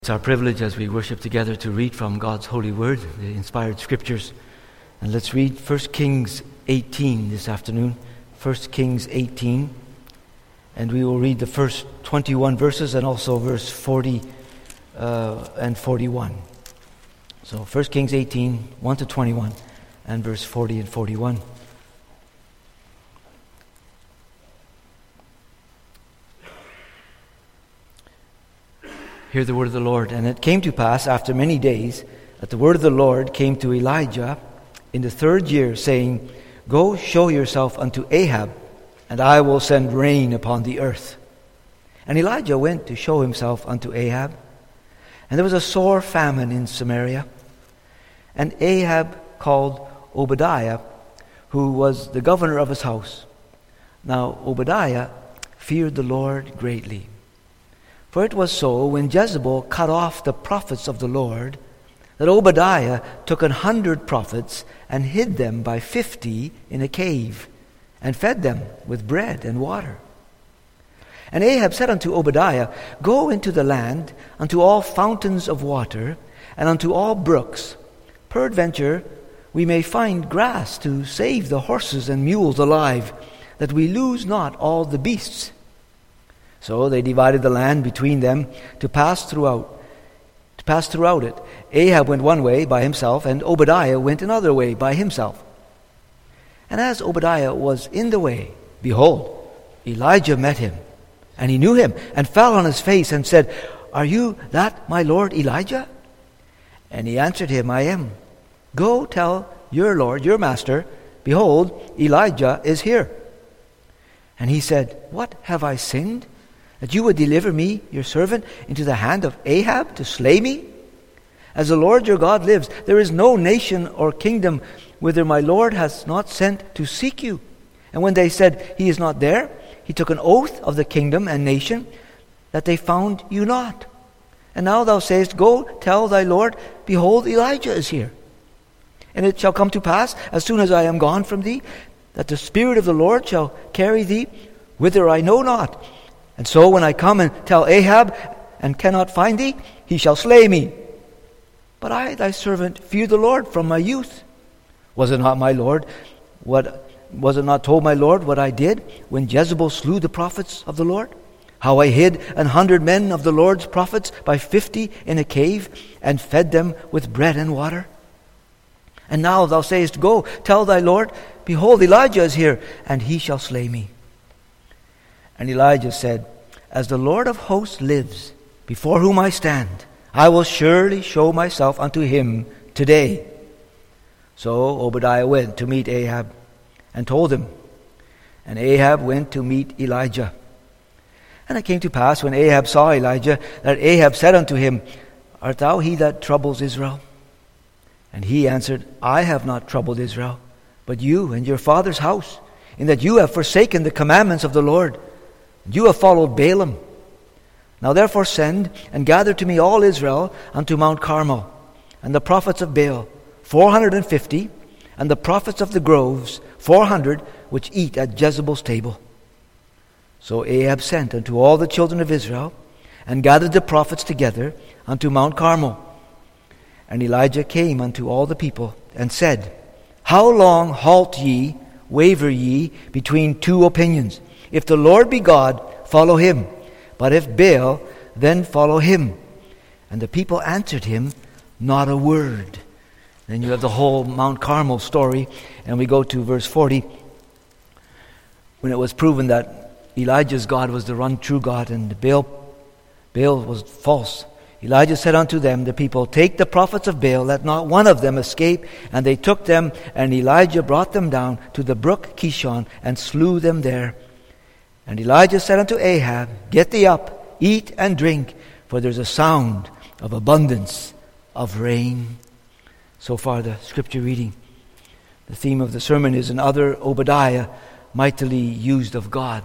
It's our privilege as we worship together to read from God's holy word, the inspired scriptures. And let's read 1 Kings 18 this afternoon. 1 Kings 18. And we will read the first 21 verses and also verse 40 and 41. So 1 Kings 18, 1 to 21, and verse 40 and 41. Hear the word of the Lord. And it came to pass after many days that the word of the Lord came to Elijah in the 3rd year, saying, Go show yourself unto Ahab, and I will send rain upon the earth. And Elijah went to show himself unto Ahab. And there was a sore famine in Samaria. And Ahab called Obadiah, who was the governor of his house. Now Obadiah feared the Lord greatly. For it was so, when Jezebel cut off the prophets of the Lord, that Obadiah took 100 prophets and hid them by 50 in a cave, and fed them with bread and water. And Ahab said unto Obadiah, Go into the land, unto all fountains of water, and unto all brooks. Peradventure we may find grass to save the horses and mules alive, that we lose not all the beasts. So they divided the land between them to pass throughout it. Ahab went one way by himself, and Obadiah went another way by himself. And as Obadiah was in the way, behold, Elijah met him, and he knew him, and fell on his face, and said, Are you that my lord Elijah? And he answered him, I am. Go tell your lord, your master, behold, Elijah is here. And he said, What have I sinned, that you would deliver me, your servant, into the hand of Ahab to slay me? As the Lord your God lives, there is no nation or kingdom whither my Lord has not sent to seek you. And when they said, He is not there, he took an oath of the kingdom and nation, that they found you not. And now thou sayest, Go tell thy Lord, behold, Elijah is here. And it shall come to pass, as soon as I am gone from thee, that the Spirit of the Lord shall carry thee whither I know not. And so when I come and tell Ahab, and cannot find thee, he shall slay me. But I, thy servant, fear the Lord from my youth. Was it not told my Lord what I did when Jezebel slew the prophets of the Lord? How I hid 100 men of the Lord's prophets by 50 in a cave, and fed them with bread and water? And now thou sayest, Go, tell thy Lord, behold, Elijah is here, and he shall slay me. And Elijah said, As the Lord of hosts lives, before whom I stand, I will surely show myself unto him today. So Obadiah went to meet Ahab, and told him. And Ahab went to meet Elijah. And it came to pass, when Ahab saw Elijah, that Ahab said unto him, Art thou he that troubles Israel? And he answered, I have not troubled Israel, but you and your father's house, in that you have forsaken the commandments of the Lord. You have followed Balaam. Now therefore send and gather to me all Israel unto Mount Carmel, and the prophets of Baal, 450, and the prophets of the groves, 400, which eat at Jezebel's table. So Ahab sent unto all the children of Israel, and gathered the prophets together unto Mount Carmel. And Elijah came unto all the people, and said, How long halt ye, waver ye between two opinions? If the Lord be God, follow him. But if Baal, then follow him. And the people answered him not a word. Then you have the whole Mount Carmel story. And we go to verse 40. When it was proven that Elijah's God was the one true God, and Baal was false, Elijah said unto them, the people, Take the prophets of Baal, let not one of them escape. And they took them, and Elijah brought them down to the brook Kishon, and slew them there. And Elijah said unto Ahab, Get thee up, eat and drink, for there's a sound of abundance of rain. So far the scripture reading. The theme of the sermon is another Obadiah, mightily used of God.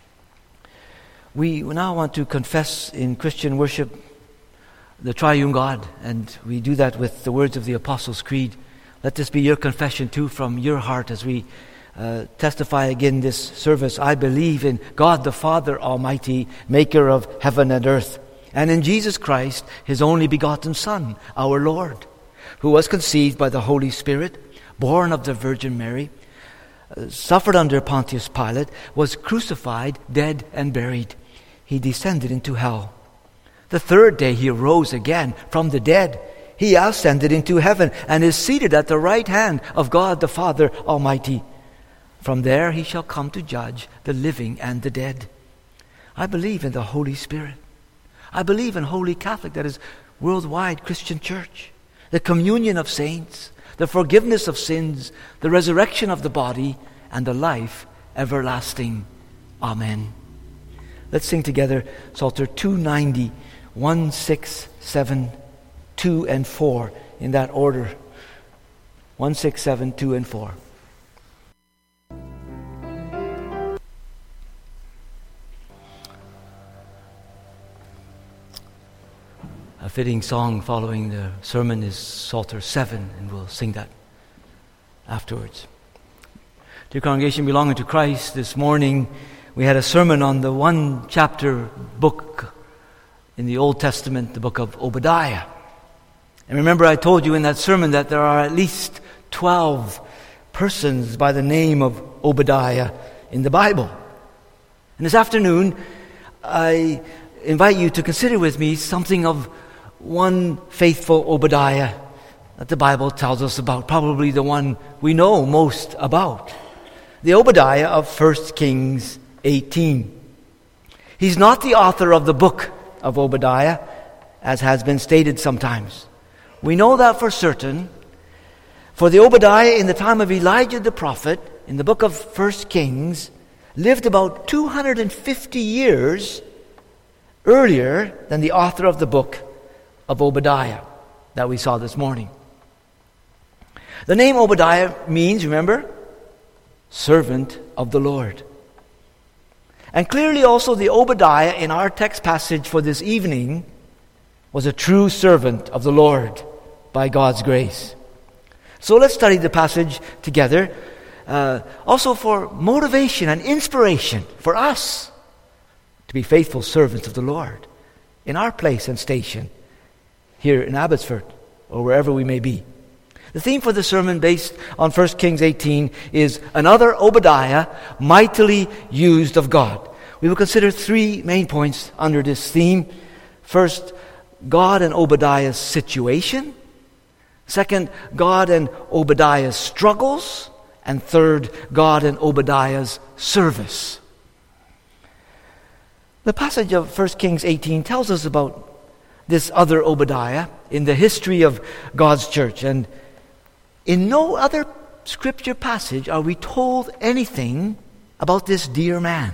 We now want to confess in Christian worship the triune God, and we do that with the words of the Apostles' Creed. Let this be your confession too from your heart as we testify again this service. I believe in God the Father Almighty, maker of heaven and earth, and in Jesus Christ, his only begotten Son, our Lord, who was conceived by the Holy Spirit, born of the Virgin Mary, suffered under Pontius Pilate, was crucified, dead, and buried. He descended into hell. The third day he arose again from the dead. He ascended into heaven and is seated at the right hand of God the Father Almighty. From there he shall come to judge the living and the dead. I believe in the Holy Spirit. I believe in Holy Catholic, that is, worldwide Christian church, the communion of saints, the forgiveness of sins, the resurrection of the body, and the life everlasting. Amen. Let's sing together Psalter 290, 1, 6, 7, 2, and 4 in that order. 1, 6, 7, 2, and 4. A fitting song following the sermon is Psalter 7, and we'll sing that afterwards. Dear congregation belonging to Christ, this morning we had a sermon on the one chapter book in the Old Testament, the book of Obadiah. And remember, I told you in that sermon that there are at least 12 persons by the name of Obadiah in the Bible. And this afternoon, I invite you to consider with me something of one faithful Obadiah that the Bible tells us about, probably the one we know most about. The Obadiah of 1 Kings 18. He's not the author of the book of Obadiah, as has been stated sometimes. We know that for certain, for the Obadiah in the time of Elijah the prophet, in the book of 1 Kings, lived about 250 years earlier than the author of the book of Obadiah that we saw this morning. The name Obadiah means, remember, servant of the Lord. And clearly also the Obadiah in our text passage for this evening was a true servant of the Lord by God's grace. So let's study the passage together, also for motivation and inspiration for us to be faithful servants of the Lord in our place and station here in Abbotsford or wherever we may be. The theme for the sermon based on 1 Kings 18 is another Obadiah mightily used of God. We will consider three main points under this theme. First, God and Obadiah's situation. Second, God and Obadiah's struggles. And third, God and Obadiah's service. The passage of 1 Kings 18 tells us about this other Obadiah in the history of God's church. And in no other scripture passage are we told anything about this dear man.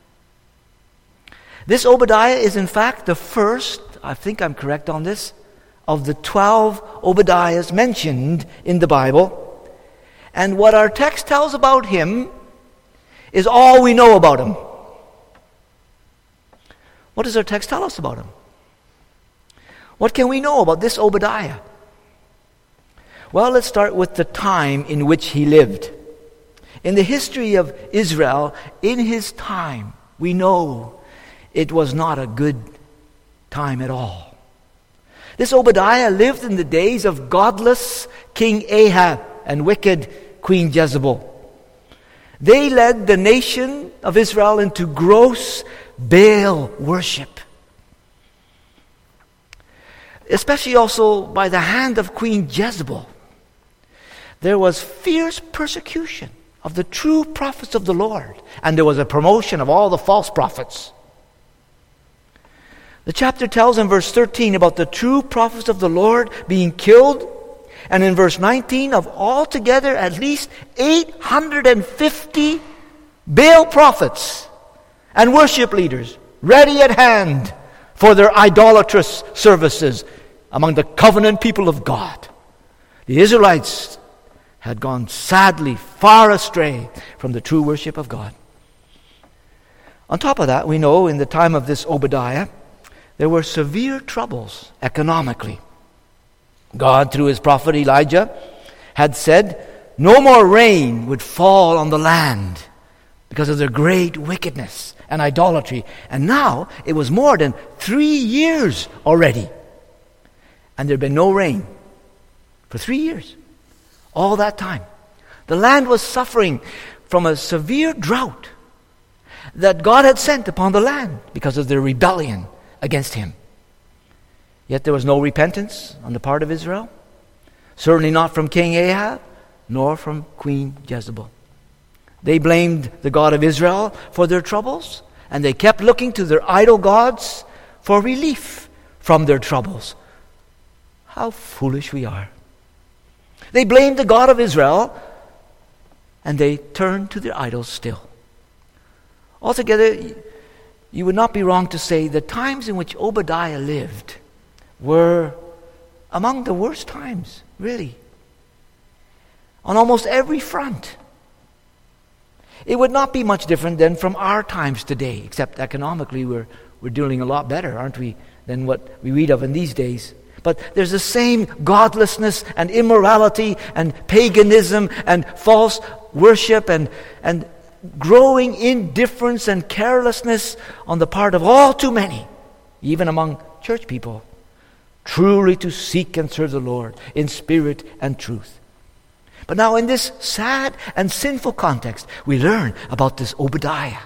This Obadiah is in fact the first, I think I'm correct on this, of the 12 Obadiahs mentioned in the Bible. And what our text tells about him is all we know about him. What does our text tell us about him? What can we know about this Obadiah? Well, let's start with the time in which he lived. In the history of Israel, in his time, we know it was not a good time at all. This Obadiah lived in the days of godless King Ahab and wicked Queen Jezebel. They led the nation of Israel into gross Baal worship. Especially also by the hand of Queen Jezebel. There was fierce persecution of the true prophets of the Lord, and there was a promotion of all the false prophets. The chapter tells in verse 13 about the true prophets of the Lord being killed, and in verse 19 of altogether at least 850 Baal prophets and worship leaders ready at hand for their idolatrous services among the covenant people of God. The Israelites had gone sadly far astray from the true worship of God. On top of that, we know in the time of this Obadiah, there were severe troubles economically. God, through his prophet Elijah, had said no more rain would fall on the land because of their great wickedness and idolatry. And now it was more than 3 years already. And there had been no rain for 3 years. All that time. The land was suffering from a severe drought that God had sent upon the land because of their rebellion against Him. Yet there was no repentance on the part of Israel. Certainly not from King Ahab, nor from Queen Jezebel. They blamed the God of Israel for their troubles, and they kept looking to their idol gods for relief from their troubles. How foolish we are. They blamed the God of Israel, and they turned to their idols still. Altogether, you would not be wrong to say the times in which Obadiah lived were among the worst times, really. On almost every front. It would not be much different than from our times today, except economically we're doing a lot better, aren't we, than what we read of in these days. But there's the same godlessness and immorality and paganism and false worship and growing indifference and carelessness on the part of all too many, even among church people, truly to seek and serve the Lord in spirit and truth. But now in this sad and sinful context, we learn about this Obadiah.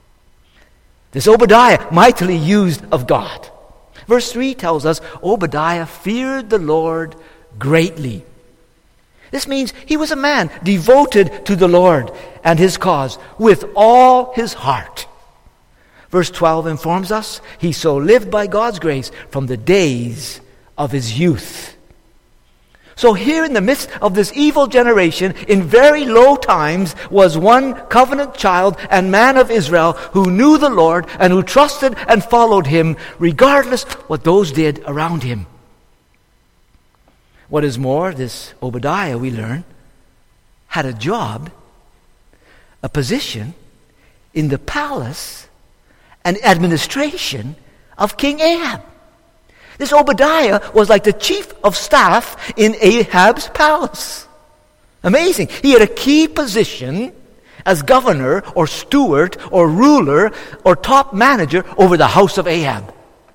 This Obadiah, mightily used of God. Verse 3 tells us Obadiah feared the Lord greatly. This means he was a man devoted to the Lord and His cause with all his heart. Verse 12 informs us he so lived by God's grace from the days of his youth. So here in the midst of this evil generation, in very low times, was one covenant child and man of Israel who knew the Lord and who trusted and followed Him, regardless what those did around him. What is more, this Obadiah, we learn, had a job, a position in the palace and administration of King Ahab. This Obadiah was like the chief of staff in Ahab's palace. Amazing. He had a key position as governor or steward or ruler or top manager over the house of Ahab.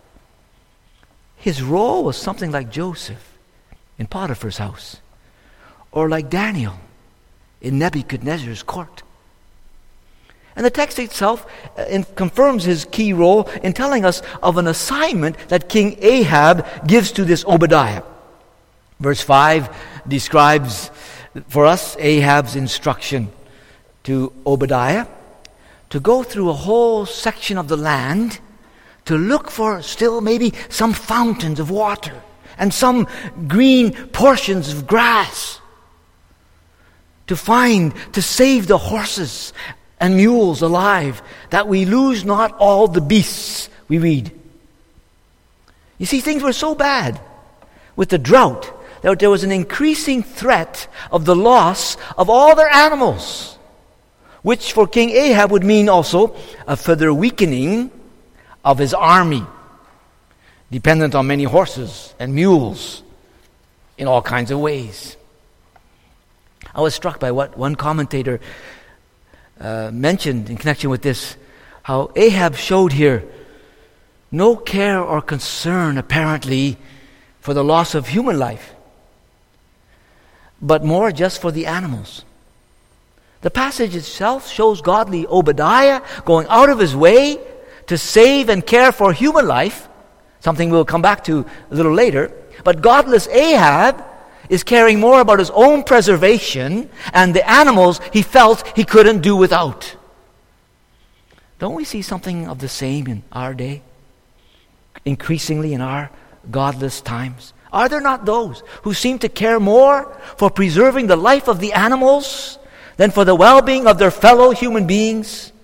His role was something like Joseph in Potiphar's house, or like Daniel in Nebuchadnezzar's court. And the text itself confirms his key role in telling us of an assignment that King Ahab gives to this Obadiah. Verse 5 describes for us Ahab's instruction to Obadiah to go through a whole section of the land to look for still maybe some fountains of water and some green portions of grass, to save the horses and mules alive, that we lose not all the beasts, we read. You see, things were so bad with the drought that there was an increasing threat of the loss of all their animals, which for King Ahab would mean also a further weakening of his army, dependent on many horses and mules in all kinds of ways. I was struck by what one commentator mentioned in connection with this, how Ahab showed here no care or concern apparently for the loss of human life, but more just for the animals. The passage itself shows godly Obadiah going out of his way to save and care for human life, something we'll come back to a little later. But godless Ahab is caring more about his own preservation and the animals he felt he couldn't do without. Don't we see something of the same in our day? Increasingly in our godless times. Are there not those who seem to care more for preserving the life of the animals than for the well-being of their fellow human beings?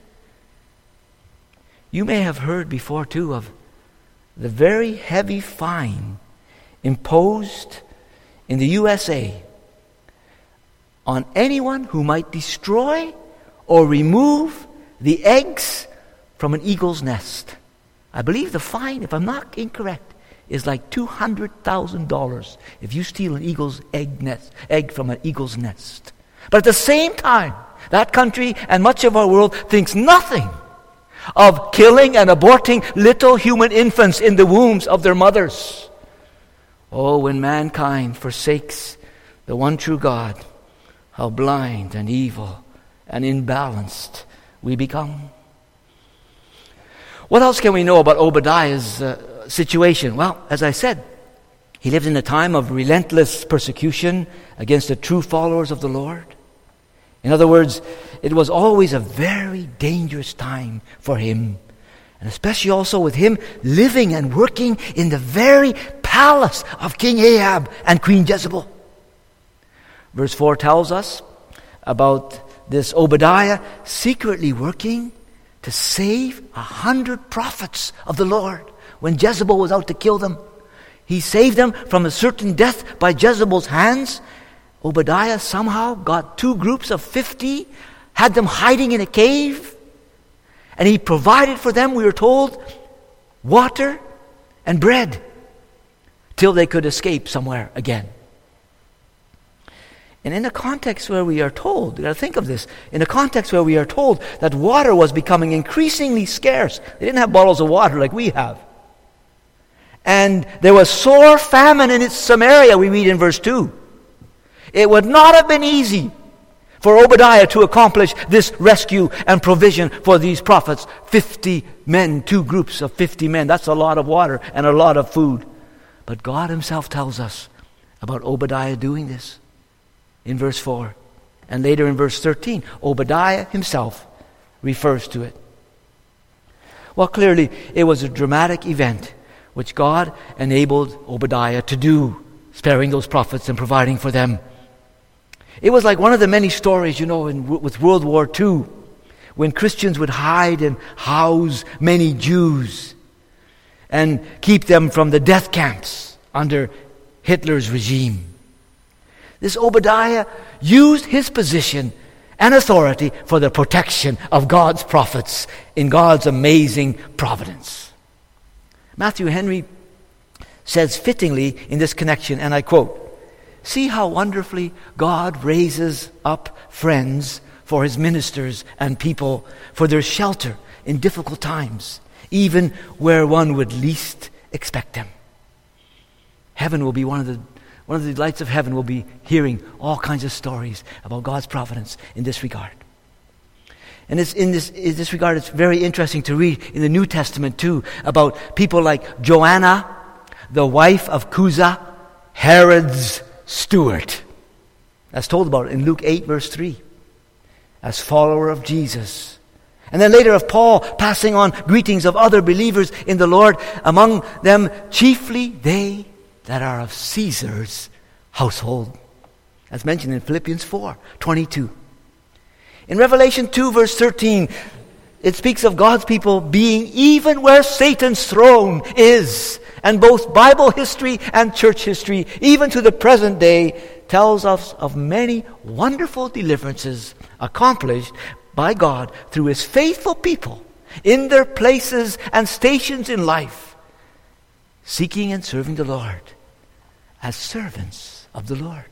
You may have heard before too of the very heavy fine imposed in the USA on anyone who might destroy or remove the eggs from an eagle's nest. I believe the fine, if I'm not incorrect, is like $200,000 if you steal an eagle's egg from an eagle's nest. But at the same time, that country and much of our world thinks nothing of killing and aborting little human infants in the wombs of their mothers. Oh, when mankind forsakes the one true God, how blind and evil and imbalanced we become. What else can we know about Obadiah's situation? Well, as I said, he lived in a time of relentless persecution against the true followers of the Lord. In other words, it was always a very dangerous time for him, and especially also with him living and working in the very palace of King Ahab and Queen Jezebel. Verse 4 tells us about this Obadiah secretly working to save 100 prophets of the Lord when Jezebel was out to kill them. He saved them from a certain death by Jezebel's hands. Obadiah somehow got 2 groups of 50, had them hiding in a cave, and he provided for them, we are told, water and bread till they could escape somewhere again. And in a context where we are told, you got to think of this, in a context where we are told that water was becoming increasingly scarce. They didn't have bottles of water like we have. And there was sore famine in Samaria, we read in verse 2. It would not have been easy for Obadiah to accomplish this rescue and provision for these prophets. 50 men, 2 groups of 50 men. That's a lot of water and a lot of food. But God himself tells us about Obadiah doing this in verse 4. And later in verse 13, Obadiah himself refers to it. Well, clearly, it was a dramatic event which God enabled Obadiah to do, sparing those prophets and providing for them. It was like one of the many stories, with World War II, when Christians would hide and house many Jews and keep them from the death camps under Hitler's regime. This Obadiah used his position and authority for the protection of God's prophets in God's amazing providence. Matthew Henry says fittingly in this connection, and I quote, "See how wonderfully God raises up friends for his ministers and people for their shelter in difficult times, even where one would least expect them." Heaven will be one of the delights of heaven will be hearing all kinds of stories about God's providence in this regard. And in this regard, it's very interesting to read in the New Testament too about people like Joanna, the wife of Chuza, Herod's steward. That's told about in Luke 8 verse 3, as follower of Jesus. And then later of Paul passing on greetings of other believers in the Lord, among them chiefly they that are of Caesar's household. As mentioned in Philippians 4:22. In Revelation 2 verse 13, it speaks of God's people being even where Satan's throne is. And both Bible history and church history, even to the present day, tells us of many wonderful deliverances accomplished by God through his faithful people in their places and stations in life, seeking and serving the Lord as servants of the Lord.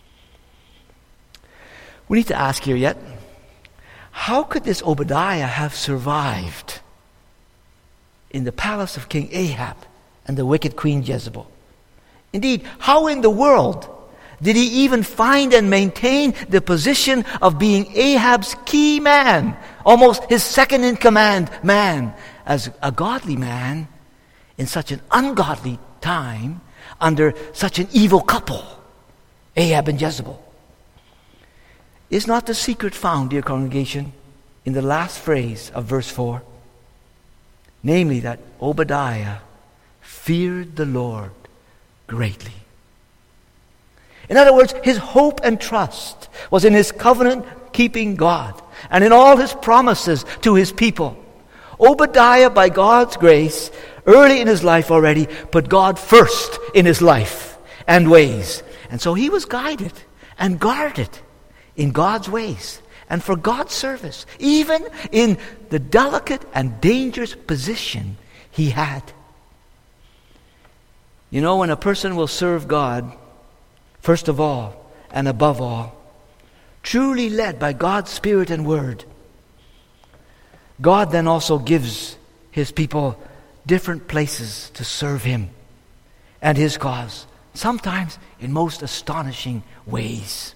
We need to ask here yet, how could this Obadiah have survived in the palace of King Ahab and the wicked Queen Jezebel? Indeed, how in the world did he even find and maintain the position of being Ahab's key man, almost his second-in-command man, as a godly man in such an ungodly time under such an evil couple, Ahab and Jezebel? Is not the secret found, dear congregation, in the last phrase of verse 4? Namely, that Obadiah feared the Lord greatly. In other words, his hope and trust was in his covenant-keeping God and in all his promises to his people. Obadiah, by God's grace, early in his life already, put God first in his life and ways. And so he was guided and guarded in God's ways and for God's service, even in the delicate and dangerous position he had. You know, when a person will serve God, first of all and above all, truly led by God's Spirit and Word, God then also gives His people different places to serve Him and His cause, sometimes in most astonishing ways.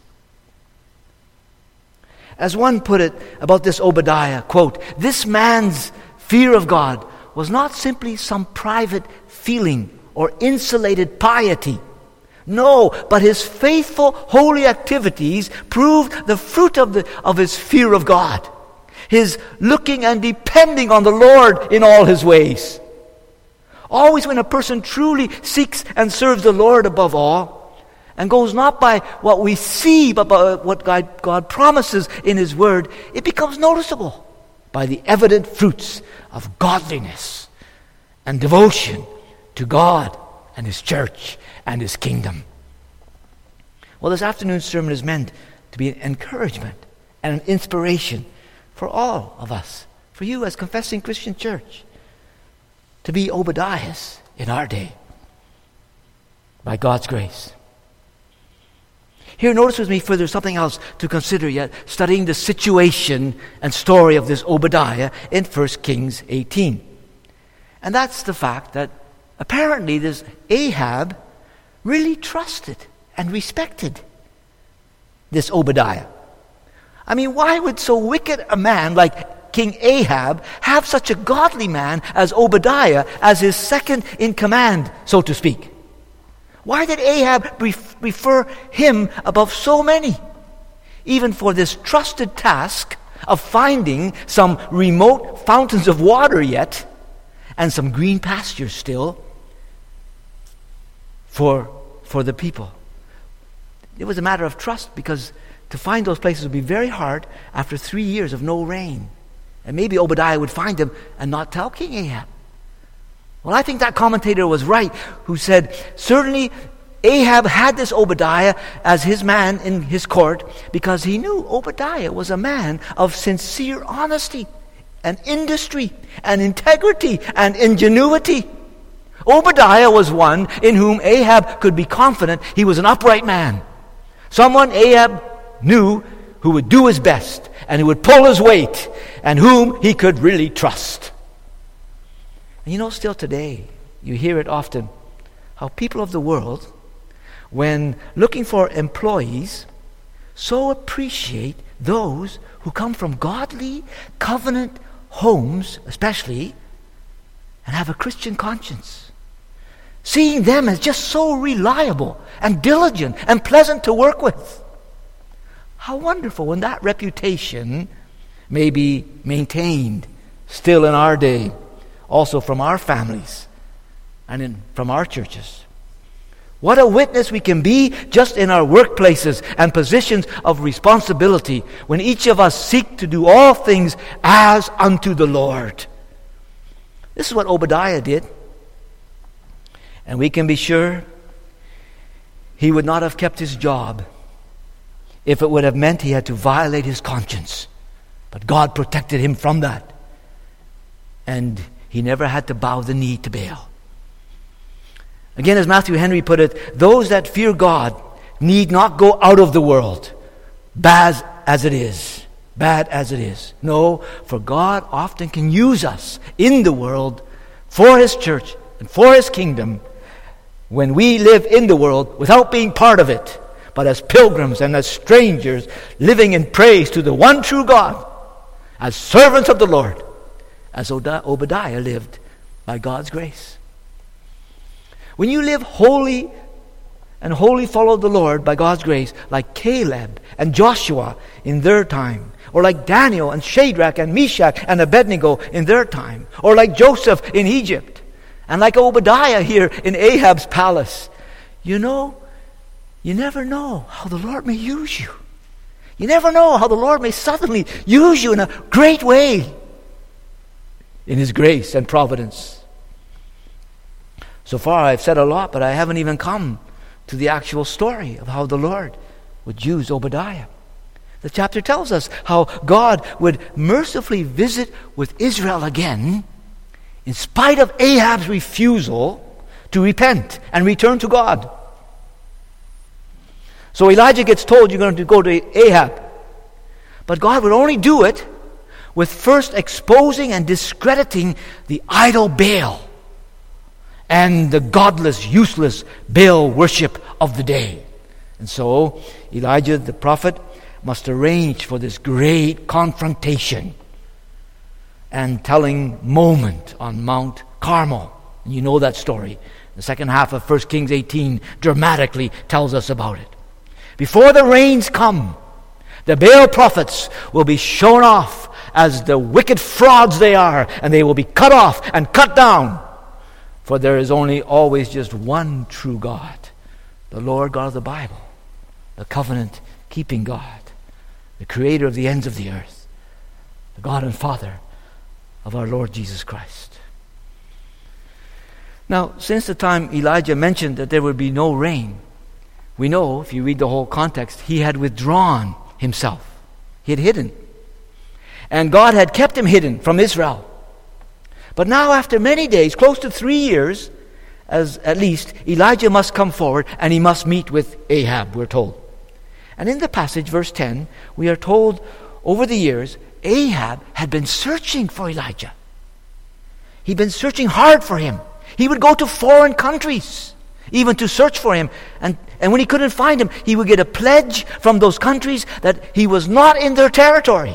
As one put it about this Obadiah, quote, "This man's fear of God was not simply some private feeling or insulated piety. No, but his faithful, holy activities proved the fruit of his fear of God, his looking and depending on the Lord in all his ways." Always when a person truly seeks and serves the Lord above all, and goes not by what we see, but by what God promises in His Word, it becomes noticeable by the evident fruits of godliness and devotion to God and His church and His kingdom. Well, this afternoon's sermon is meant to be an encouragement and an inspiration for all of us, for you as confessing Christian church, to be Obadiahs in our day by God's grace. Here, notice with me further something else to consider yet, studying the situation and story of this Obadiah in 1 Kings 18. And that's the fact that apparently this Ahab really trusted and respected this Obadiah. I mean, why would so wicked a man like King Ahab have such a godly man as Obadiah as his second in command, so to speak? Why did Ahab prefer him above so many, even for this trusted task of finding some remote fountains of water yet and some green pastures still for the people? It was a matter of trust, because to find those places would be very hard after 3 years of no rain. And maybe Obadiah would find them and not tell King Ahab. Well, I think that commentator was right who said, certainly Ahab had this Obadiah as his man in his court because he knew Obadiah was a man of sincere honesty and industry and integrity and ingenuity. Obadiah was one in whom Ahab could be confident he was an upright man. Someone Ahab knew who would do his best and who would pull his weight and whom he could really trust. And you know, still today, you hear it often, how people of the world, when looking for employees, so appreciate those who come from godly, covenant homes, especially, and have a Christian conscience. Seeing them as just so reliable and diligent and pleasant to work with. How wonderful when that reputation may be maintained still in our day, also from our families and from our churches. What a witness we can be just in our workplaces and positions of responsibility when each of us seek to do all things as unto the Lord. This is what Obadiah did. And we can be sure he would not have kept his job if it would have meant he had to violate his conscience. But God protected him from that. And he never had to bow the knee to Baal. Again, as Matthew Henry put it, those that fear God need not go out of the world, bad as it is. No, for God often can use us in the world for His church and for His kingdom when we live in the world without being part of it, but as pilgrims and as strangers living in praise to the one true God, as servants of the Lord, as Obadiah lived by God's grace. When you live holy and wholly follow the Lord by God's grace, like Caleb and Joshua in their time, or like Daniel and Shadrach and Meshach and Abednego in their time, or like Joseph in Egypt, and like Obadiah here in Ahab's palace, you know, you never know how the Lord may use you. You never know how the Lord may suddenly use you in a great way in His grace and providence. So far I've said a lot, but I haven't even come to the actual story of how the Lord would use Obadiah. The chapter tells us how God would mercifully visit with Israel again in spite of Ahab's refusal to repent and return to God. So Elijah gets told, you're going to go to Ahab. But God would only do it with first exposing and discrediting the idol Baal and the godless, useless Baal worship of the day. And so Elijah the prophet must arrange for this great confrontation and telling moment on Mount Carmel. And you know that story. The second half of 1 Kings 18 dramatically tells us about it. Before the rains come, the Baal prophets will be shown off as the wicked frauds they are, and they will be cut off and cut down. For there is only always just one true God, the Lord God of the Bible, the covenant-keeping God, the creator of the ends of the earth, the God and Father of our Lord Jesus Christ. Now, since the time Elijah mentioned that there would be no rain, we know, if you read the whole context, he had withdrawn himself. He had hidden. And God had kept him hidden from Israel. But now, after many days, close to 3 years, as at least, Elijah must come forward and he must meet with Ahab, we're told. And in the passage, verse 10, we are told over the years, Ahab had been searching for Elijah. He'd been searching hard for him. He would go to foreign countries, even to search for him. And when he couldn't find him, he would get a pledge from those countries that he was not in their territory.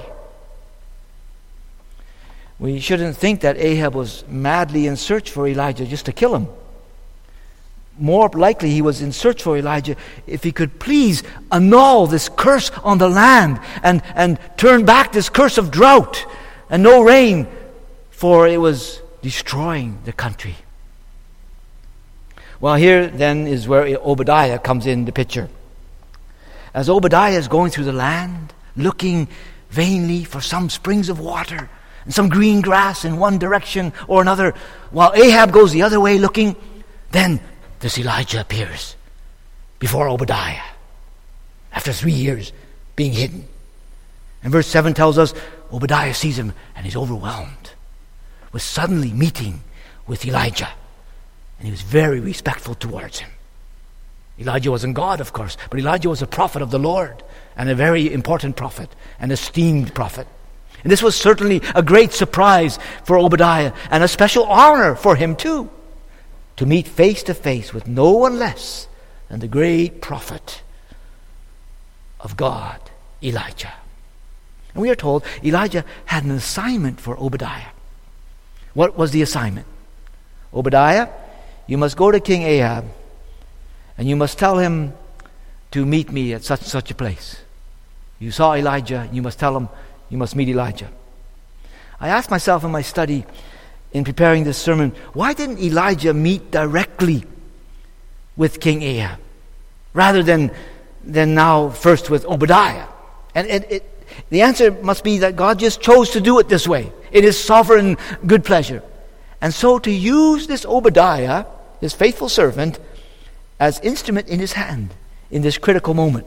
We shouldn't think that Ahab was madly in search for Elijah just to kill him. More likely he was in search for Elijah if he could please annul this curse on the land and turn back this curse of drought and no rain, for it was destroying the country. Well, here then is where Obadiah comes in the picture. As Obadiah is going through the land, looking vainly for some springs of water and some green grass in one direction or another, while Ahab goes the other way looking, then this Elijah appears before Obadiah after 3 years being hidden. And verse 7 tells us Obadiah sees him and he's overwhelmed with suddenly meeting with Elijah. And he was very respectful towards him. Elijah wasn't God, of course, but Elijah was a prophet of the Lord, and a very important prophet, an esteemed prophet. And this was certainly a great surprise for Obadiah, and a special honor for him too, to meet face to face with no one less than the great prophet of God, Elijah. And we are told Elijah had an assignment for Obadiah. What was the assignment? Obadiah, you must go to King Ahab and you must tell him to meet me at such and such a place. You saw Elijah, you must tell him you must meet Elijah. I asked myself in my study in preparing this sermon, why didn't Elijah meet directly with King Ahab rather than now first with Obadiah? And the answer must be that God just chose to do it this way. It is sovereign good pleasure. And so to use this Obadiah, his faithful servant, as instrument in his hand in this critical moment.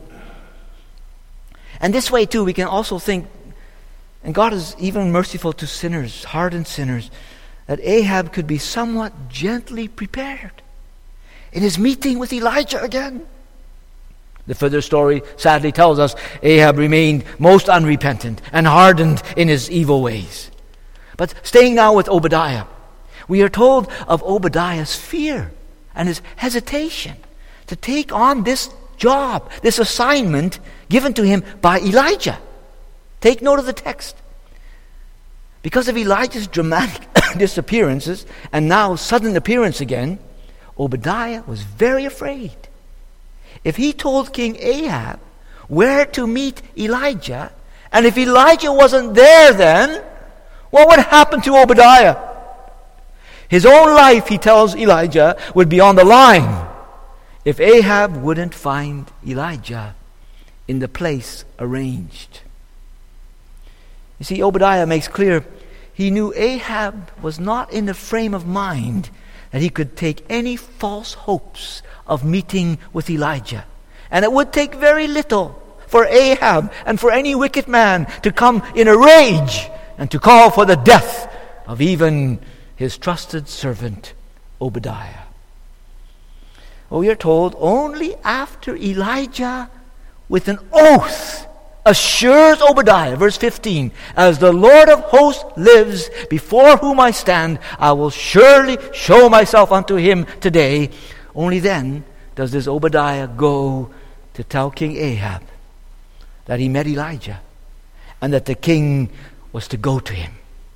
And this way too, we can also think, and God is even merciful to sinners, hardened sinners, that Ahab could be somewhat gently prepared in his meeting with Elijah again. The further story sadly tells us Ahab remained most unrepentant and hardened in his evil ways. But staying now with Obadiah, we are told of Obadiah's fear and his hesitation to take on this job, this assignment given to him by Elijah. Take note of the text. Because of Elijah's dramatic disappearances and now sudden appearance again, Obadiah was very afraid. If he told King Ahab where to meet Elijah, and if Elijah wasn't there then, what would happen to Obadiah? His own life, he tells Elijah, would be on the line if Ahab wouldn't find Elijah in the place arranged. You see, Obadiah makes clear he knew Ahab was not in the frame of mind that he could take any false hopes of meeting with Elijah. And it would take very little for Ahab and for any wicked man to come in a rage and to call for the death of even his trusted servant Obadiah. Well, we are told only after Elijah, with an oath, assures Obadiah, verse 15, as the Lord of hosts lives, before whom I stand, I will surely show myself unto him today. Only then does this Obadiah go to tell King Ahab that he met Elijah and that the king was to go to him.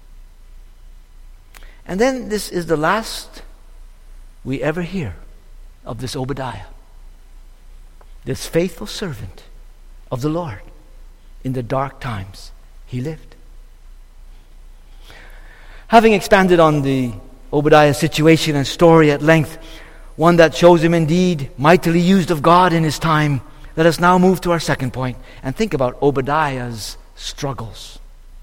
And then this is the last we ever hear of this Obadiah, this faithful servant of the Lord in the dark times he lived. Having expanded on the Obadiah situation and story at length, one that shows him indeed mightily used of God in his time, let us now move to our second point and think about Obadiah's struggles.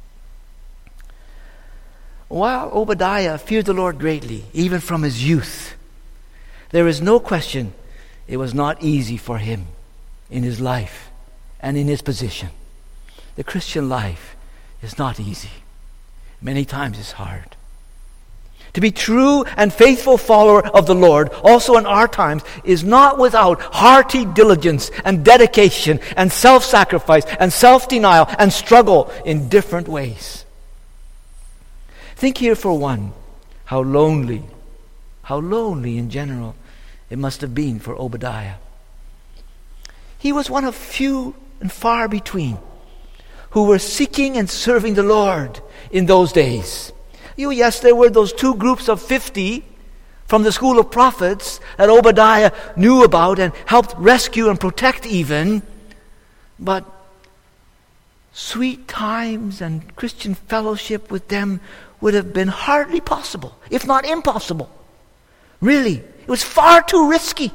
While Obadiah feared the Lord greatly, even from his youth, there is no question it was not easy for him in his life and in his position. The Christian life is not easy. Many times it's hard. To be true and faithful follower of the Lord, also in our times, is not without hearty diligence and dedication and self-sacrifice and self-denial and struggle in different ways. Think here for one, how lonely in general it must have been for Obadiah. He was one of few and far between who were seeking and serving the Lord in those days. Yes, there were those two groups of 50 from the school of prophets that Obadiah knew about and helped rescue and protect even. But sweet times and Christian fellowship with them would have been hardly possible, if not impossible. Really, it was far too risky.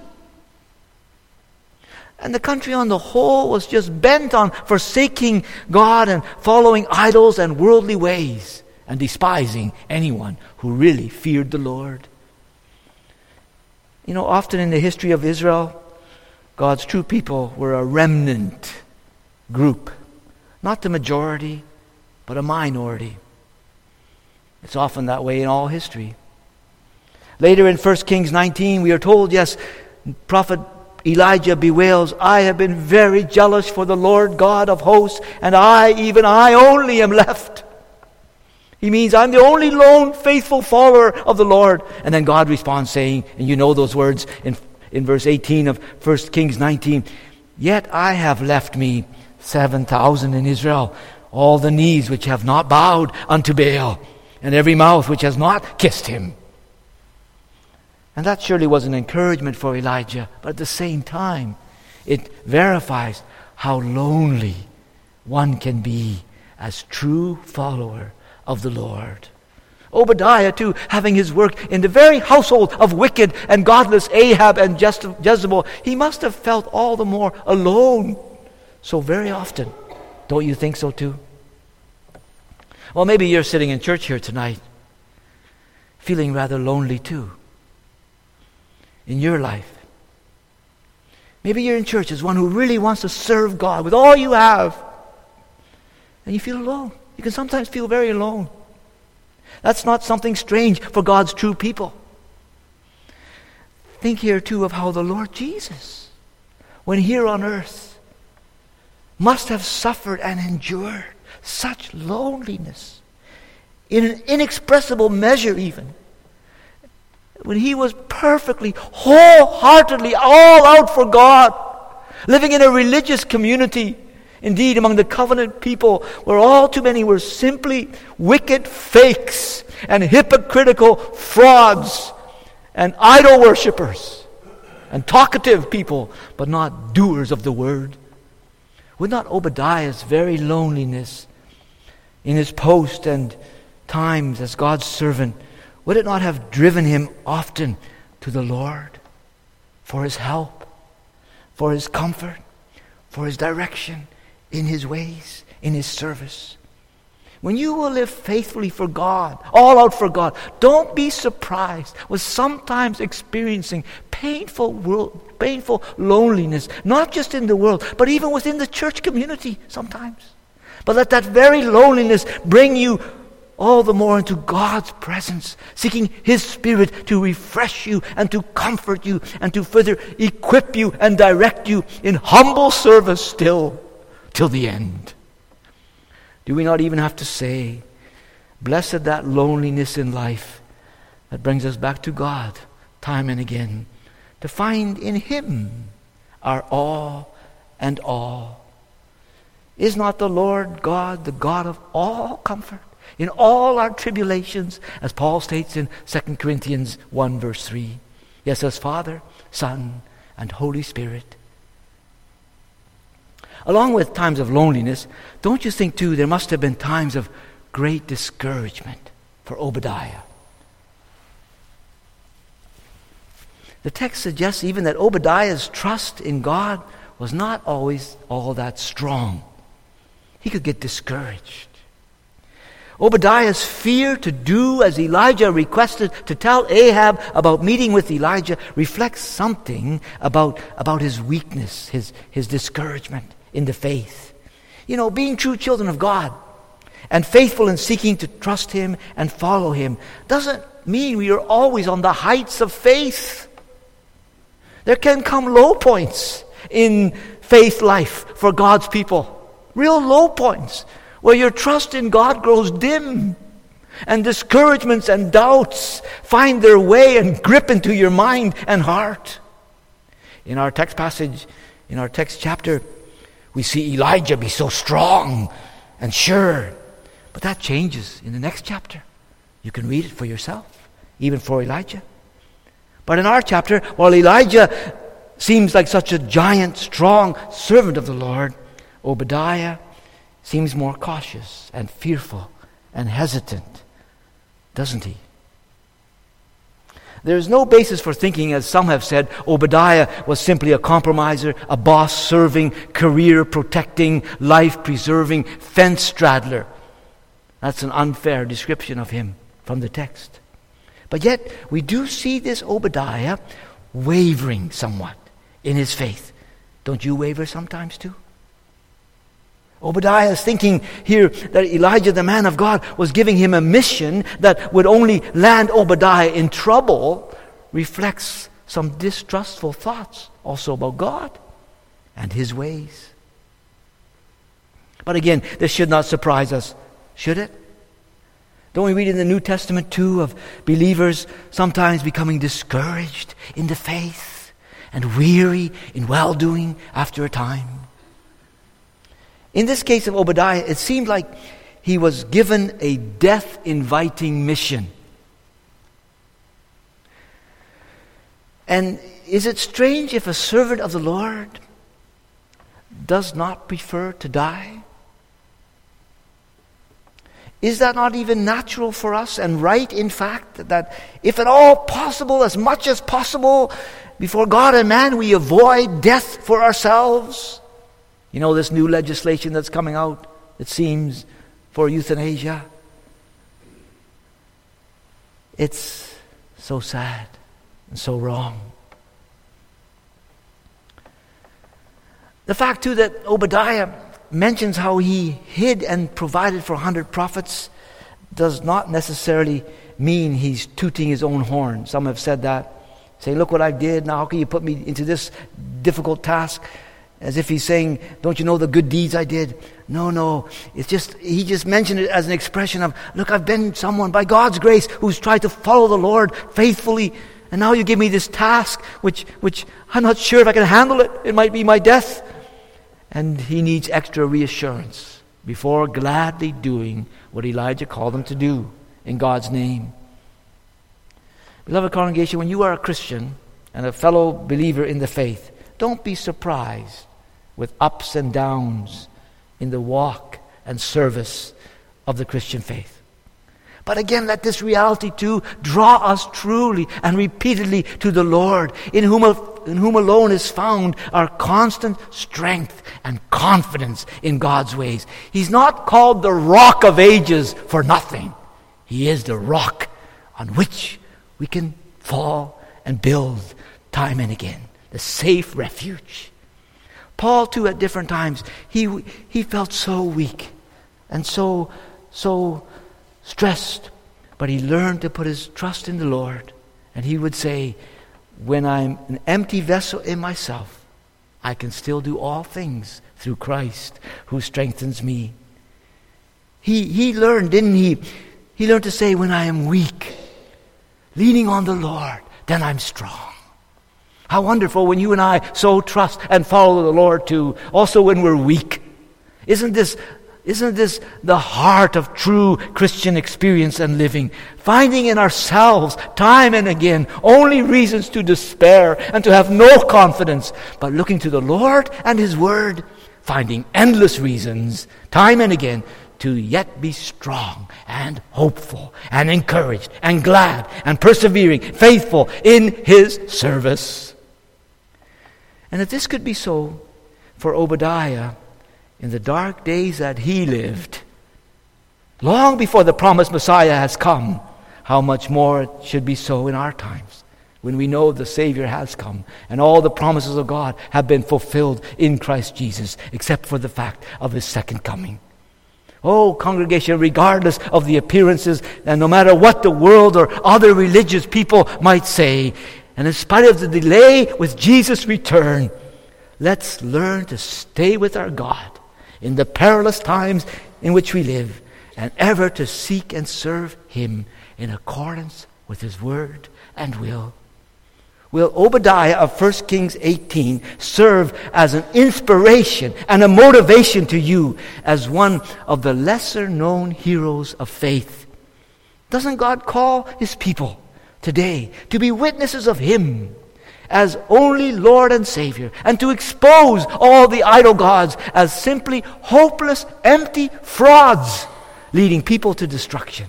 And the country on the whole was just bent on forsaking God and following idols and worldly ways and despising anyone who really feared the Lord. You know, often in the history of Israel, God's true people were a remnant group. Not the majority, but a minority. It's often that way in all history. Later in 1 Kings 19, we are told, yes, prophet Elijah bewails, I have been very jealous for the Lord God of hosts, and I only am left. He means I'm the only lone faithful follower of the Lord. And then God responds saying, and you know those words in verse 18 of 1 Kings 19, yet I have left me 7,000 in Israel, all the knees which have not bowed unto Baal, and every mouth which has not kissed him. And that surely was an encouragement for Elijah, but at the same time, it verifies how lonely one can be as true follower of the Lord. Obadiah, too, having his work in the very household of wicked and godless Ahab and Jezebel, he must have felt all the more alone so very often. Don't you think so too? Well, maybe you're sitting in church here tonight feeling rather lonely too in your life. Maybe you're in church as one who really wants to serve God with all you have, and you feel alone. You can sometimes feel very alone. That's not something strange for God's true people. Think here too of how the Lord Jesus, when here on earth, must have suffered and endured such loneliness in an inexpressible measure even. When he was perfectly, wholeheartedly all out for God, living in a religious community, indeed among the covenant people, where all too many were simply wicked fakes and hypocritical frauds and idol worshippers and talkative people, but not doers of the word. Would not Obadiah's very loneliness in his post and times as God's servant, would it not have driven him often to the Lord for his help, for his comfort, for his direction in his ways, in his service? When you will live faithfully for God, all out for God, don't be surprised with sometimes experiencing painful loneliness, not just in the world, but even within the church community sometimes. But let that very loneliness bring you all the more into God's presence, seeking His Spirit to refresh you and to comfort you and to further equip you and direct you in humble service still till the end. Do we not even have to say, blessed that loneliness in life that brings us back to God time and again, to find in Him our all and all. Is not the Lord God the God of all comfort in all our tribulations, as Paul states in 2 Corinthians 1 verse 3? Yes, as Father, Son, and Holy Spirit. Along with times of loneliness, don't you think too there must have been times of great discouragement for Obadiah? The text suggests even that Obadiah's trust in God was not always all that strong. He could get discouraged. Obadiah's fear to do as Elijah requested, to tell Ahab about meeting with Elijah, reflects something about his weakness, his discouragement in the faith. You know, being true children of God and faithful in seeking to trust Him and follow Him doesn't mean we are always on the heights of faith. There can come low points in faith life for God's people. Real low points where your trust in God grows dim and discouragements and doubts find their way and grip into your mind and heart. In our text passage, in our text chapter, we see Elijah be so strong and sure. But that changes in the next chapter. You can read it for yourself, even for Elijah. But in our chapter, while Elijah seems like such a giant, strong servant of the Lord, Obadiah seems more cautious and fearful and hesitant, doesn't he? There is no basis for thinking, as some have said, Obadiah was simply a compromiser, a boss-serving, career-protecting, life-preserving fence straddler. That's an unfair description of him from the text. But yet, we do see this Obadiah wavering somewhat in his faith. Don't you waver sometimes too? Obadiah is thinking here that Elijah, the man of God, was giving him a mission that would only land Obadiah in trouble, reflects some distrustful thoughts also about God and His ways. But again, this should not surprise us, should it? Don't we read in the New Testament too of believers sometimes becoming discouraged in the faith and weary in well-doing after a time? In this case of Obadiah, it seemed like he was given a death-inviting mission. And is it strange if a servant of the Lord does not prefer to die? Is that not even natural for us and right, in fact, that if at all possible, as much as possible, before God and man, we avoid death for ourselves? You know, this new legislation that's coming out, it seems, for euthanasia. It's so sad and so wrong. The fact, too, that Obadiah mentions how he hid and provided for 100 prophets does not necessarily mean he's tooting his own horn. Some have said that. Say, look what I did, now how can you put me into this difficult task? As if he's saying, don't you know the good deeds I did? No. It's just, he just mentioned it as an expression of, look, I've been someone by God's grace who's tried to follow the Lord faithfully. And now you give me this task, which I'm not sure if I can handle it. It might be my death. And he needs extra reassurance before gladly doing what Elijah called him to do in God's name. Beloved congregation, when you are a Christian and a fellow believer in the faith, don't be surprised with ups and downs in the walk and service of the Christian faith. But again, let this reality too draw us truly and repeatedly to the Lord, in whom alone is found our constant strength and confidence in God's ways. He's not called the Rock of Ages for nothing. He is the rock on which we can fall and build time and again, the safe refuge. Paul too, at different times, he felt so weak and so stressed, but he learned to put his trust in the Lord. And he would say, when I'm an empty vessel in myself, I can still do all things through Christ who strengthens me. He learned, didn't he? He learned to say, when I am weak, leaning on the Lord, then I'm strong. How wonderful when you and I so trust and follow the Lord too, also when we're weak. Isn't this the heart of true Christian experience and living? Finding in ourselves, time and again, only reasons to despair and to have no confidence, but looking to the Lord and His Word, finding endless reasons, time and again, to yet be strong and hopeful and encouraged and glad and persevering, faithful in His service. And if this could be so for Obadiah in the dark days that he lived, long before the promised Messiah has come, how much more it should be so in our times, when we know the Savior has come and all the promises of God have been fulfilled in Christ Jesus, except for the fact of His second coming. Oh, congregation, regardless of the appearances, and no matter what the world or other religious people might say, and in spite of the delay with Jesus' return, let's learn to stay with our God in the perilous times in which we live, and ever to seek and serve Him in accordance with His Word and will. Will Obadiah of 1 Kings 18 serve as an inspiration and a motivation to you as one of the lesser-known heroes of faith? Doesn't God call His people today to be witnesses of Him as only Lord and Savior, and to expose all the idol gods as simply hopeless, empty frauds leading people to destruction?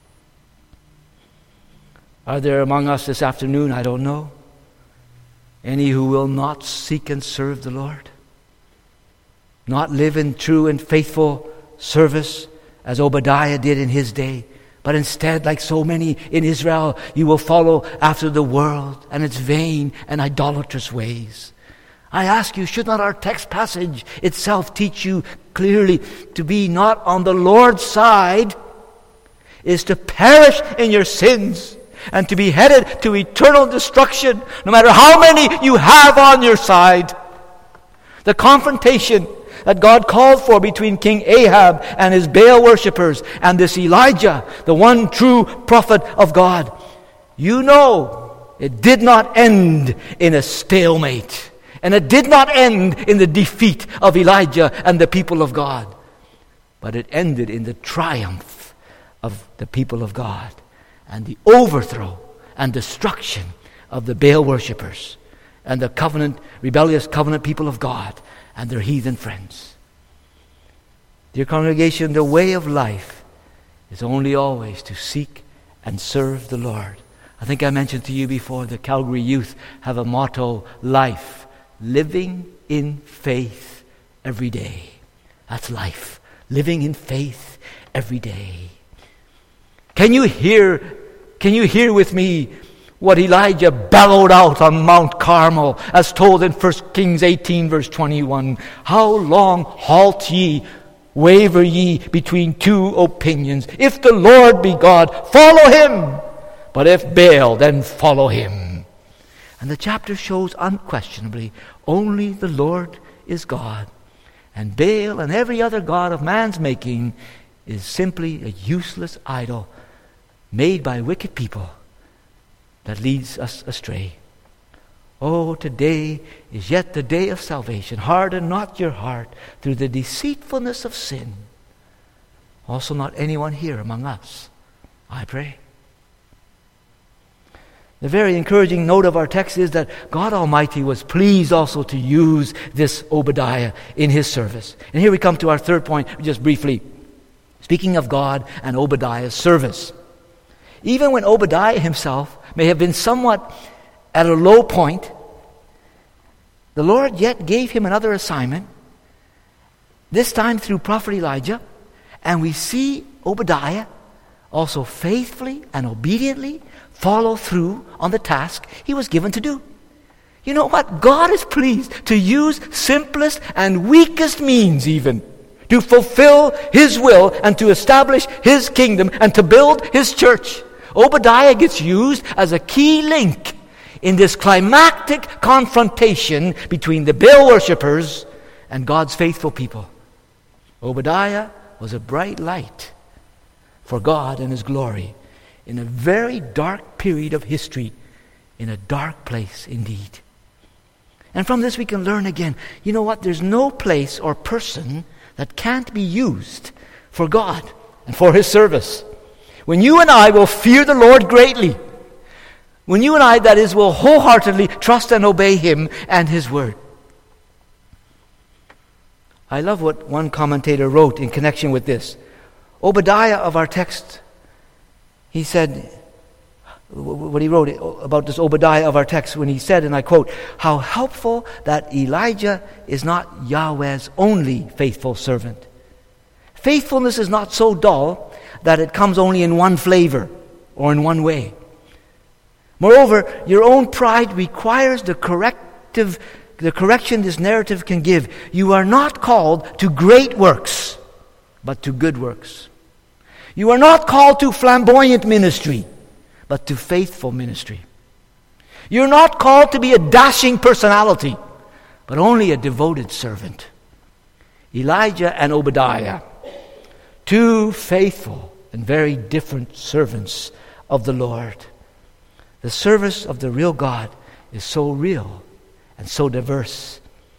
Are there among us this afternoon, I don't know, any who will not seek and serve the Lord? Not live in true and faithful service as Obadiah did in his day, but instead, like so many in Israel, you will follow after the world and its vain and idolatrous ways. I ask you, should not our text passage itself teach you clearly to be not on the Lord's side is to perish in your sins and to be headed to eternal destruction, no matter how many you have on your side? The confrontation that God called for between King Ahab and his Baal worshippers and this Elijah, the one true prophet of God, you know it did not end in a stalemate, and it did not end in the defeat of Elijah and the people of God, but it ended in the triumph of the people of God and the overthrow and destruction of the Baal worshippers and the rebellious covenant people of God and their heathen friends. Dear congregation, the way of life is only always to seek and serve the Lord. I think I mentioned to you before, the Calgary youth have a motto, life, living in faith every day. That's life, living in faith every day. Can you hear with me what Elijah bellowed out on Mount Carmel, as told in 1 Kings 18, verse 21? How long halt ye, waver ye between two opinions? If the Lord be God, follow Him. But if Baal, then follow him. And the chapter shows unquestionably only the Lord is God. And Baal and every other god of man's making is simply a useless idol made by wicked people that leads us astray. Oh, today is yet the day of salvation. Harden not your heart through the deceitfulness of sin. Also not anyone here among us, I pray. The very encouraging note of our text is that God Almighty was pleased also to use this Obadiah in His service. And here we come to our third point, just briefly. Speaking of God and Obadiah's service. Even when Obadiah himself may have been somewhat at a low point, the Lord yet gave him another assignment, this time through prophet Elijah, and we see Obadiah also faithfully and obediently follow through on the task he was given to do. You know what? God is pleased to use simplest and weakest means even to fulfill His will and to establish His kingdom and to build His church. Obadiah gets used as a key link in this climactic confrontation between the Baal worshippers and God's faithful people. Obadiah was a bright light for God and His glory in a very dark period of history, in a dark place indeed. And from this we can learn again, you know what? There's no place or person that can't be used for God and for His service. When you and I will fear the Lord greatly, when you and I, that is, will wholeheartedly trust and obey Him and His Word. I love what one commentator wrote in connection with this. Obadiah of our text, he said, what he wrote about this Obadiah of our text when he said, and I quote, "How helpful that Elijah is not Yahweh's only faithful servant. Faithfulness is not so dull that it comes only in one flavor or in one way. Moreover, your own pride requires the correction this narrative can give. You are not called to great works, but to good works. You are not called to flamboyant ministry, but to faithful ministry. You're not called to be a dashing personality, but only a devoted servant." Elijah and Obadiah, two faithful and very different servants of the Lord. The service of the real God is so real and so diverse.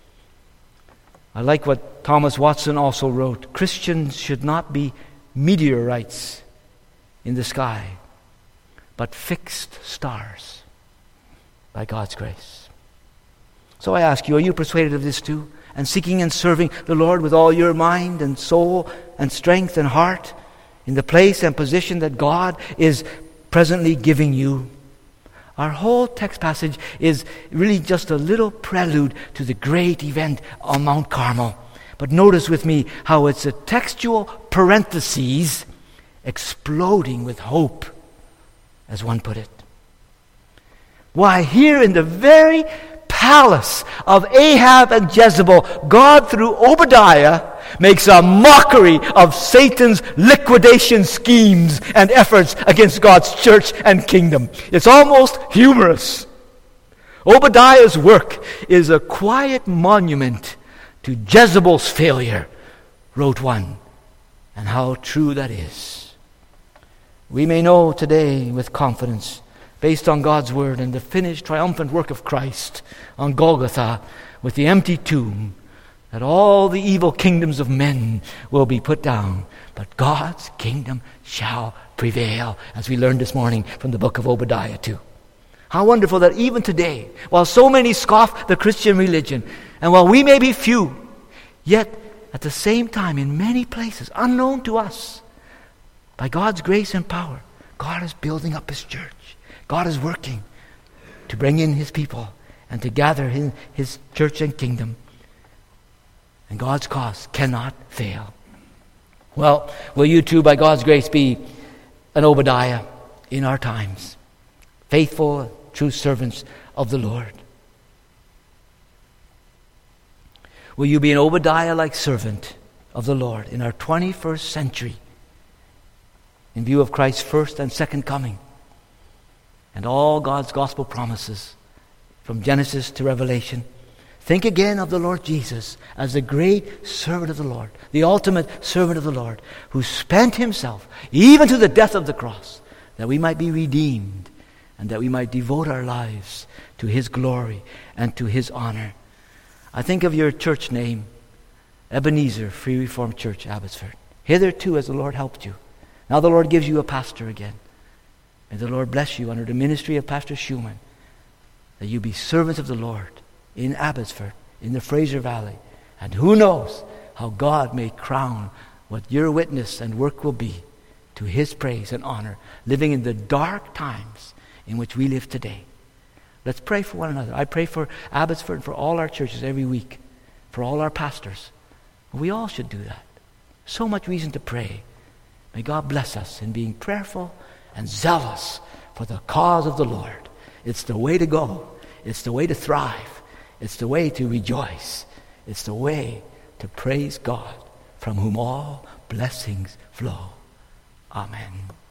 I like what Thomas Watson also wrote. Christians should not be meteorites in the sky, but fixed stars by God's grace. So I ask you, are you persuaded of this too? And seeking and serving the Lord with all your mind and soul and strength and heart in the place and position that God is presently giving you? Our whole text passage is really just a little prelude to the great event on Mount Carmel. But notice with me how it's a textual parenthesis exploding with hope, as one put it. Why, here in the very palace of Ahab and Jezebel, God, through Obadiah, makes a mockery of Satan's liquidation schemes and efforts against God's church and kingdom. It's almost humorous. Obadiah's work is a quiet monument to Jezebel's failure, wrote one, and how true that is. We may know today with confidence, based on God's word and the finished triumphant work of Christ on Golgotha with the empty tomb, that all the evil kingdoms of men will be put down, but God's kingdom shall prevail, as we learned this morning from the book of Obadiah too. How wonderful that even today, while so many scoff the Christian religion, and while we may be few, yet at the same time in many places, unknown to us, by God's grace and power, God is building up His church. God is working to bring in His people and to gather in His church and kingdom. And God's cause cannot fail. Well, will you too, by God's grace, be an Obadiah in our times? Faithful, true servants of the Lord. Will you be an Obadiah-like servant of the Lord in our 21st century in view of Christ's first and second coming and all God's gospel promises from Genesis to Revelation? Think again of the Lord Jesus as the great servant of the Lord, the ultimate servant of the Lord, who spent Himself even to the death of the cross, that we might be redeemed and that we might devote our lives to His glory and to His honor. I think of your church name, Ebenezer Free Reformed Church, Abbotsford. Hitherto as the Lord helped you. Now the Lord gives you a pastor again. May the Lord bless you under the ministry of Pastor Schumann, that you be servants of the Lord in Abbotsford, in the Fraser Valley. And who knows how God may crown what your witness and work will be to His praise and honor, living in the dark times in which we live today. Let's pray for one another. I pray for Abbotsford and for all our churches every week, for all our pastors. We all should do that. So much reason to pray. May God bless us in being prayerful and zealous for the cause of the Lord. It's the way to go. It's the way to thrive. It's the way to rejoice. It's the way to praise God, from whom all blessings flow. Amen.